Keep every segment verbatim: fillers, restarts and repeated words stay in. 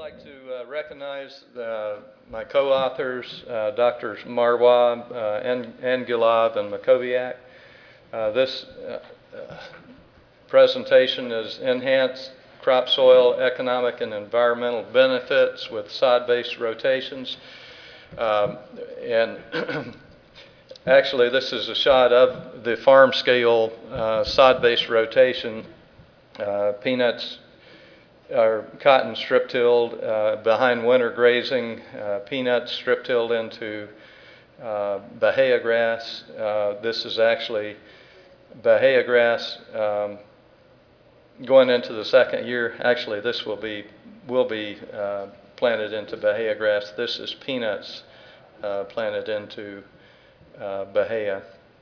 like to uh, recognize uh, my co-authors, uh, Doctors Marwah, uh, An- Angulov, and Makoviak. Uh, this uh, uh, presentation is Enhanced Crop Soil Economic and Environmental Benefits with Sod-Based Rotations. Um, and actually, this is a shot of the farm scale uh, sod-based rotation. Uh, peanuts or cotton strip tilled uh, behind winter grazing, uh, peanuts strip tilled into uh, Bahia grass. Uh, this is actually Bahia grass um, going into the second year. Actually, this will be will be uh, planted into Bahia grass. This is peanuts uh, planted into uh, Bahia.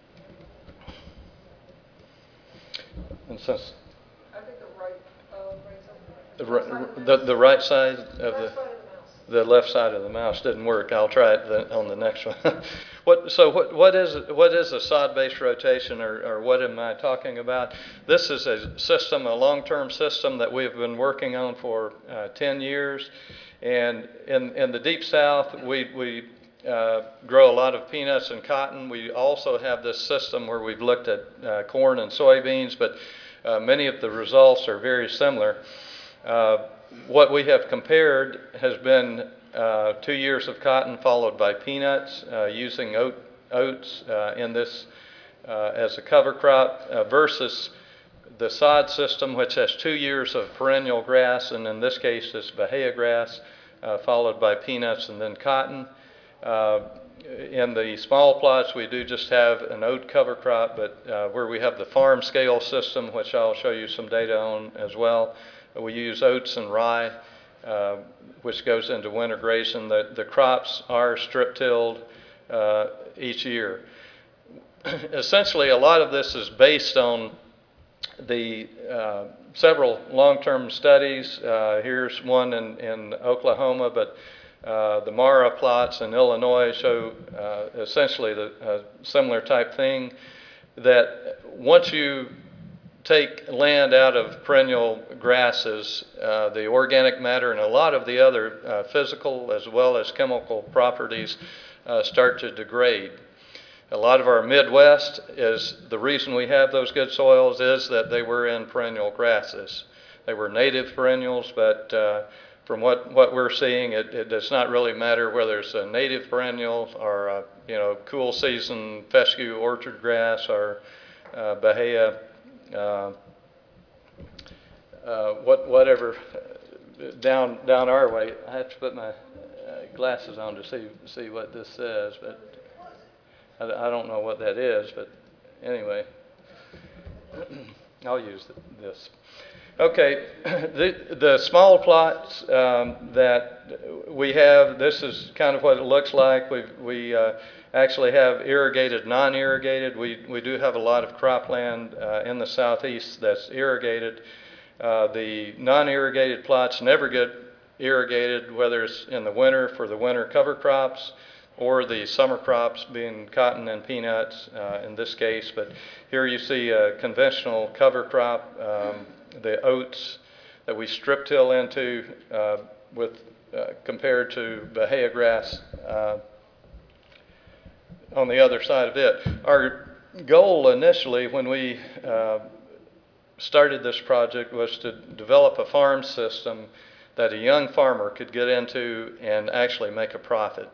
And since I think the right, uh, the, right side. the, the right side of the, Left side of the mouse. the left side of the mouse didn't work. I'll try it the, on the next one. what, so what, what is what is a sod-based rotation, or, or what am I talking about? This is a system, a long-term system that we've been working on for uh, ten years. And in, in the Deep South, we, we uh, grow a lot of peanuts and cotton. We also have this system where we've looked at uh, corn and soybeans, but uh, many of the results are very similar. Uh, what we have compared has been uh, two years of cotton followed by peanuts, uh, using oat, oats uh, in this uh, as a cover crop uh, versus the sod system, which has two years of perennial grass, and in this case it's Bahia grass, uh, followed by peanuts and then cotton. Uh, in the small plots, we do just have an oat cover crop, but uh, where we have the farm scale system, which I'll show you some data on as well, we use oats and rye, uh, which goes into winter grazing. The, the crops are strip tilled uh, each year. Essentially, a lot of this is based on the uh, several long-term studies. Uh, here's one in, in Oklahoma, but uh, the Mara plots in Illinois show uh, essentially the uh, similar type thing, that once you take land out of perennial grasses, uh, the organic matter and a lot of the other uh, physical as well as chemical properties uh, start to degrade. A lot of our Midwest is the reason we have those good soils is that they were in perennial grasses. They were native perennials, but uh, from what, what we're seeing, it, it does not really matter whether it's a native perennial or a, you know, cool season fescue orchard grass or uh, Bahia, uh, uh, what, whatever down down our way. I have to put my uh, glasses on to see see what this says, but I, I don't know what that is, but anyway, I'll use this. Okay, the, the small plots um, that we have, this is kind of what it looks like. We've, we uh, actually have irrigated, non-irrigated. We, we do have a lot of cropland uh, in the southeast that's irrigated. Uh, the non-irrigated plots never get irrigated, whether it's in the winter for the winter cover crops or the summer crops being cotton and peanuts uh, in this case. But here you see a conventional cover crop, um, the oats that we strip till into uh, with uh, compared to Bahia grass uh, on the other side of it. Our goal initially when we uh, started this project was to develop a farm system that a young farmer could get into and actually make a profit.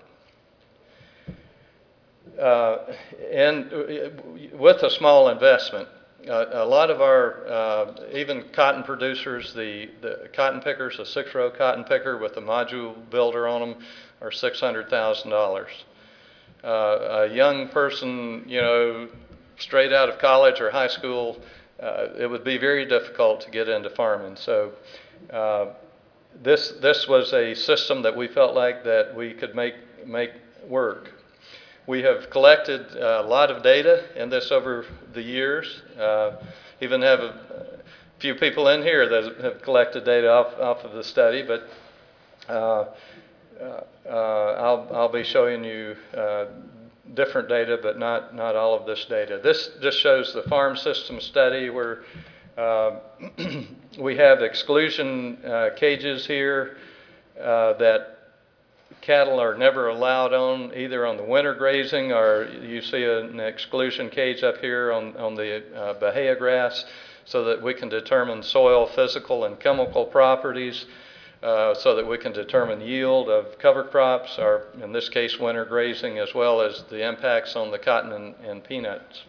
Uh, and with a small investment. Uh, a lot of our, uh, even cotton producers, the, the cotton pickers, a six-row cotton picker with a module builder on them are six hundred thousand dollars. Uh, a young person, you know, straight out of college or high school, uh, it would be very difficult to get into farming. So uh, this, this was a system that we felt like that we could make, make work. We have collected a lot of data in this over the years. Uh, even have a few people in here that have collected data off, off of the study, but uh, uh, I'll, I'll be showing you uh, different data, but not, not all of this data. This just shows the farm system study where uh, we have exclusion uh, cages here. uh, that cattle are never allowed on, either on the winter grazing, or you see an exclusion cage up here on, on the uh, Bahia grass, so that we can determine soil physical and chemical properties, uh, so that we can determine yield of cover crops, or in this case winter grazing, as well as the impacts on the cotton and, and peanuts.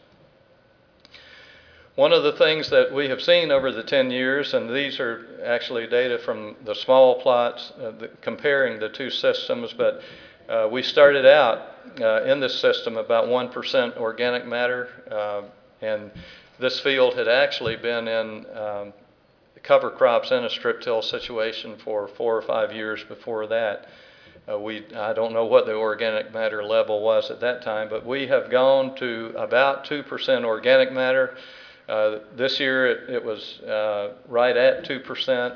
One of the things that we have seen over the ten years, and these are actually data from the small plots uh, the, comparing the two systems, but uh, we started out uh, in this system about one percent organic matter, uh, and this field had actually been in um, cover crops in a strip till situation for four or five years before that. Uh, we, I don't know what the organic matter level was at that time, but we have gone to about two percent organic matter. Uh, this year it, it was uh, right at two percent.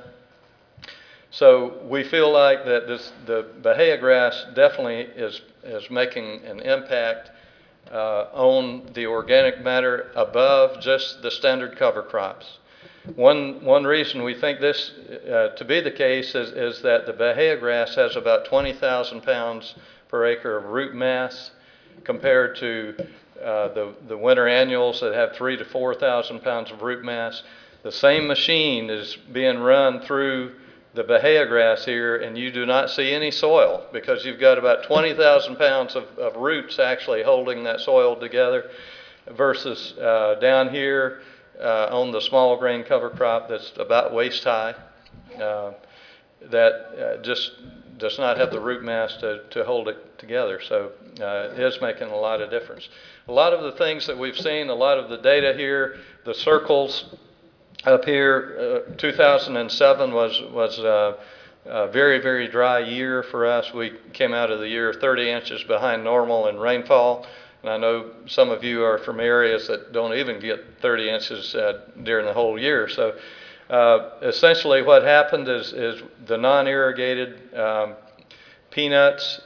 So we feel like that this, the Bahia grass definitely is, is making an impact uh, on the organic matter above just the standard cover crops. One, one reason we think this uh, to be the case is, is that the Bahia grass has about twenty thousand pounds per acre of root mass compared to uh, the, the winter annuals that have three to four thousand pounds of root mass. The same machine is being run through the Bahia grass here, and you do not see any soil because you've got about twenty thousand pounds of, of roots actually holding that soil together, versus uh, down here uh, on the small grain cover crop that's about waist high, uh, that uh, just does not have the root mass to, to hold it together. So uh, it is making a lot of difference. A lot of the things that we've seen, a lot of the data here, the circles up here, uh, two thousand seven was, was uh, a very, very dry year for us. We came out of the year thirty inches behind normal in rainfall. And I know some of you are from areas that don't even get thirty inches uh, during the whole year. So uh, essentially what happened is, is the non-irrigated um, peanuts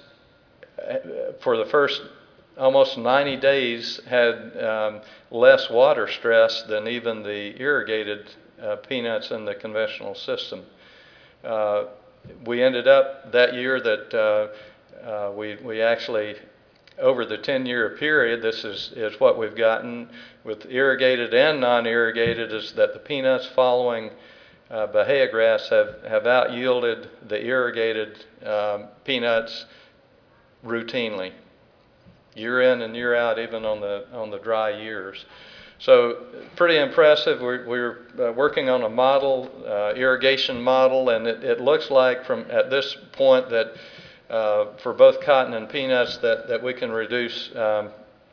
for the first almost ninety days had um, less water stress than even the irrigated uh, peanuts in the conventional system. Uh, we ended up that year that uh, uh, we, we actually, over the ten year period, this is, is what we've gotten with irrigated and non-irrigated, is that the peanuts following uh, Bahia grass have, have out-yielded the irrigated um, peanuts routinely, year in and year out, even on the, on the dry years. So pretty impressive. We're, we're uh, working on a model, uh, irrigation model, and it, it looks like from at this point that uh, for both cotton and peanuts that, that we can reduce um,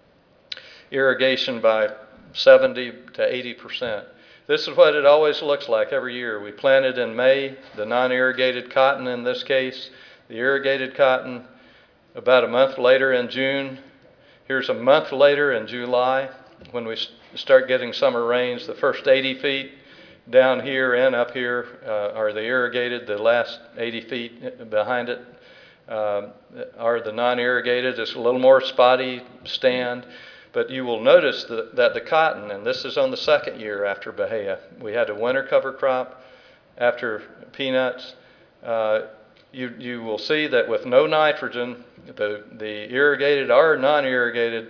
irrigation by seventy to eighty percent. This is what it always looks like every year. We planted in May, the non-irrigated cotton in this case, the irrigated cotton about a month later in June. Here's a month later in July when we start getting summer rains. The first eighty feet down here and up here uh, are the irrigated. The last eighty feet behind it uh, are the non-irrigated. It's a little more spotty stand, but you will notice that, that the cotton, and this is on the second year after Bahia, we had a winter cover crop after peanuts. Uh, you, you will see that with no nitrogen, the, the irrigated or non-irrigated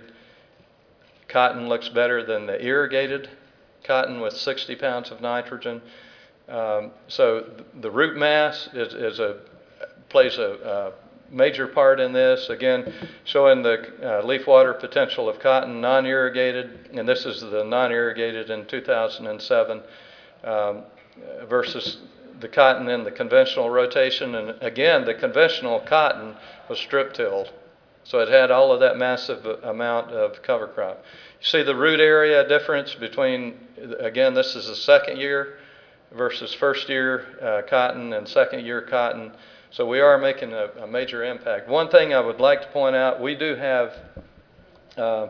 cotton looks better than the irrigated cotton with sixty pounds of nitrogen. Um, so th the root mass is, is a, plays a, a major part in this. Again, showing the uh, leaf water potential of cotton non-irrigated, and this is the non-irrigated in two thousand seven um, versus the cotton in the conventional rotation. And again, the conventional cotton was strip tilled, so it had all of that massive amount of cover crop. You see the root area difference between, again, this is the second year versus first year uh, cotton and second year cotton. So we are making a, a major impact. One thing I would like to point out, we do have uh,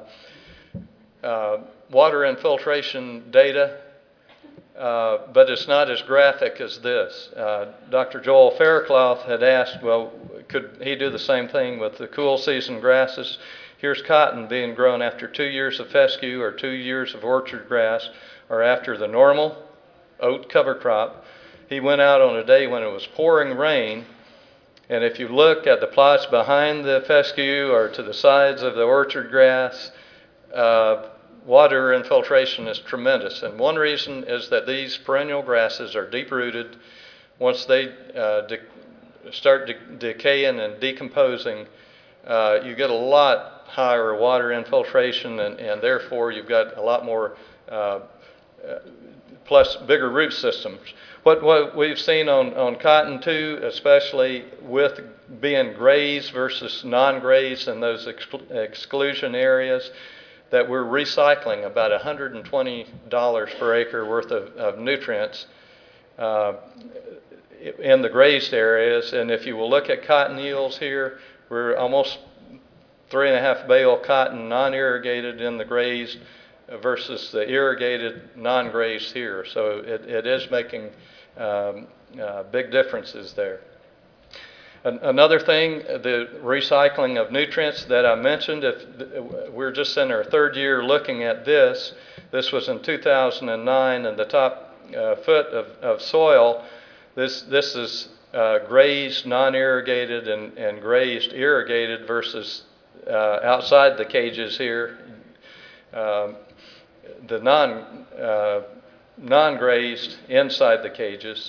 uh, water infiltration data, uh, but it's not as graphic as this. Uh, Doctor Joel Faircloth had asked, well, could he do the same thing with the cool season grasses? Here's cotton being grown after two years of fescue or two years of orchard grass, or after the normal oat cover crop. He went out on a day when it was pouring rain And if you look at the plots behind the fescue or to the sides of the orchard grass, uh, water infiltration is tremendous. And one reason is that these perennial grasses are deep-rooted. Once they uh, de start de decaying and decomposing, uh, you get a lot higher water infiltration, and, and therefore you've got a lot more, uh, plus bigger root systems. What, what we've seen on, on cotton too, especially with being grazed versus non-grazed in those exclu exclusion areas, that we're recycling about one hundred twenty dollars per acre worth of, of nutrients uh, in the grazed areas. And if you will look at cotton yields here, we're almost three and a half bale cotton non-irrigated in the grazed versus the irrigated non-grazed here. So it, it is making um, uh, big differences there. An another thing, the recycling of nutrients that I mentioned, if we're just in our third year looking at this, this was in two thousand nine, and the top uh, foot of, of soil, this, this is uh, grazed, non-irrigated, and, and grazed, irrigated versus uh, outside the cages here. Um, the non, uh, non-grazed inside the cages.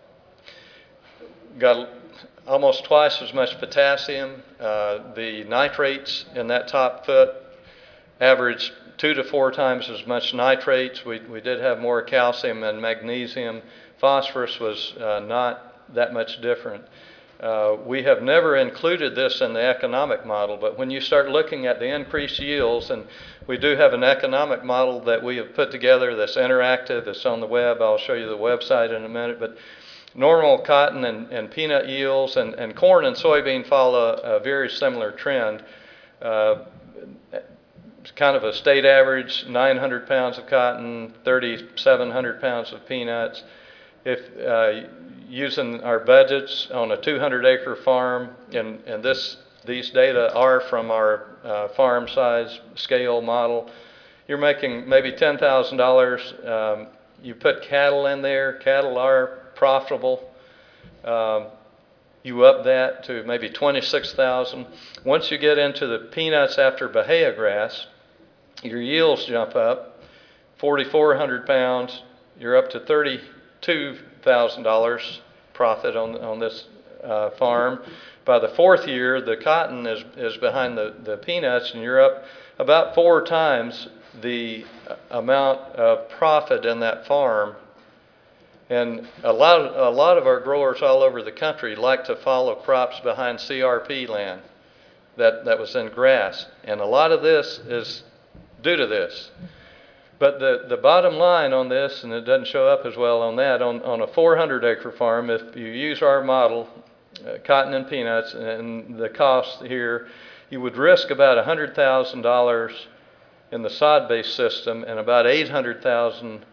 Got almost twice as much potassium. Uh, the nitrates in that top foot averaged two to four times as much nitrates. We, we did have more calcium and magnesium. Phosphorus was uh, not that much different. Uh, we have never included this in the economic model, but when you start looking at the increased yields, and we do have an economic model that we have put together that's interactive, it's on the web, I'll show you the website in a minute, but normal cotton and, and peanut yields, and, and corn and soybean follow a, a very similar trend. Uh, it's kind of a state average, nine hundred pounds of cotton, thirty-seven hundred pounds of peanuts. If uh, using our budgets on a two hundred acre farm, and, and this, these data are from our uh, farm size scale model, you're making maybe ten thousand dollars. Um, you put cattle in there, cattle are profitable. Um, you up that to maybe twenty-six thousand. Once you get into the peanuts after Bahia grass, your yields jump up, forty-four hundred pounds, you're up to thirty-two thousand dollars profit on, on this uh, farm. By the fourth year, the cotton is, is behind the, the peanuts, and you're up about four times the amount of profit in that farm. And a lot, of, a lot of our growers all over the country like to follow crops behind C R P land that, that was in grass. And a lot of this is due to this. But the, the bottom line on this, and it doesn't show up as well on that, on, on a four hundred acre farm, if you use our model, uh, cotton and peanuts, and the cost here, you would risk about one hundred thousand dollars in the sod-based system and about eight hundred thousand dollars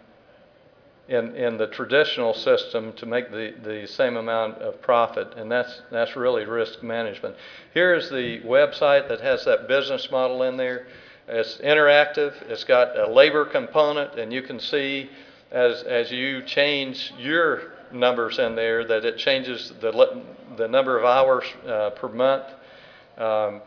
in, in the traditional system to make the, the same amount of profit, and that's, that's really risk management. Here's the website that has that business model in there. It's interactive, it's got a labor component, and you can see as, as you change your numbers in there that it changes the, the number of hours uh, per month. Um,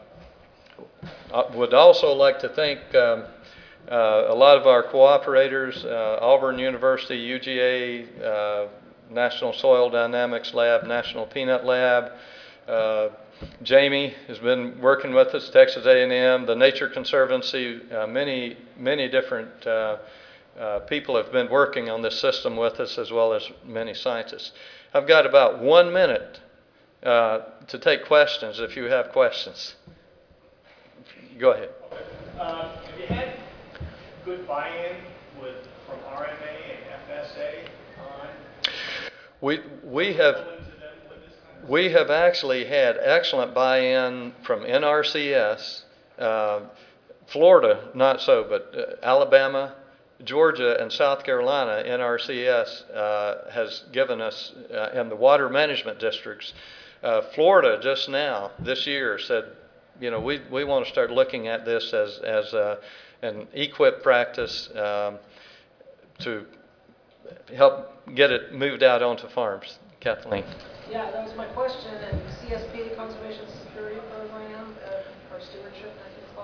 I would also like to thank um, uh, a lot of our cooperators, uh, Auburn University, U G A, uh, National Soil Dynamics Lab, National Peanut Lab. Uh, Jamie has been working with us, Texas A and M, the Nature Conservancy, uh, many, many different uh, uh, people have been working on this system with us, as well as many scientists. I've got about one minute uh, to take questions if you have questions. Go ahead. Okay. Um, have you had good buy-in with from R M A and F S A on? We we have. We have actually had excellent buy-in from N R C S, uh, Florida not so, but uh, Alabama, Georgia, and South Carolina. N R C S uh, has given us, uh, and the water management districts. Uh, Florida just now, this year, said, you know, we, we want to start looking at this as, as uh, an E Q I P practice um, to help get it moved out onto farms. Kathleen. Yeah, that was my question, and C S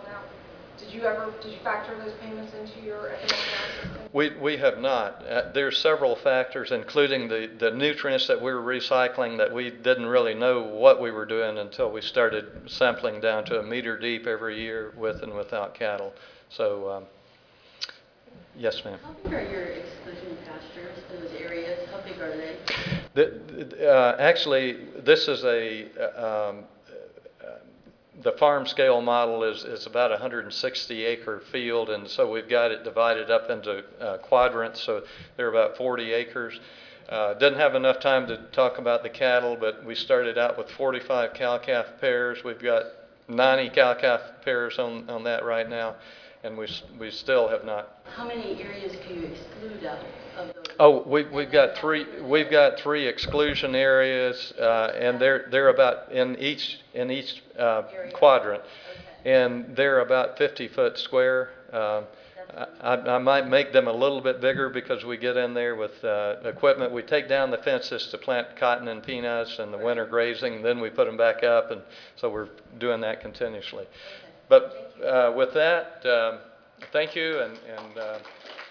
now. Did you ever, did you factor those payments into your economic analysis? We, we have not. Uh, there's several factors, including the, the nutrients that we were recycling that we didn't really know what we were doing until we started sampling down to a meter deep every year with and without cattle. So, um, yes, ma'am. How big are your exclusion pastures, those areas? How big are they? The, uh, actually, this is a, uh, um, the farm scale model is, is about a one hundred sixty acre field, and so we've got it divided up into uh, quadrants, so they're about forty acres. Uh, didn't have enough time to talk about the cattle, but we started out with forty-five cow-calf pairs. We've got ninety cow-calf pairs on, on that right now, and we, we still have not. How many areas can you exclude out of those? Oh, we, we've got three. We've got three exclusion areas, uh, and they're they're about in each in each uh, quadrant, and they're about fifty foot square. Um, I, I might make them a little bit bigger because we get in there with uh, equipment. We take down the fences to plant cotton and peanuts and the winter grazing, and then we put them back up, and so we're doing that continuously. But uh, with that, um, thank you, and. and uh,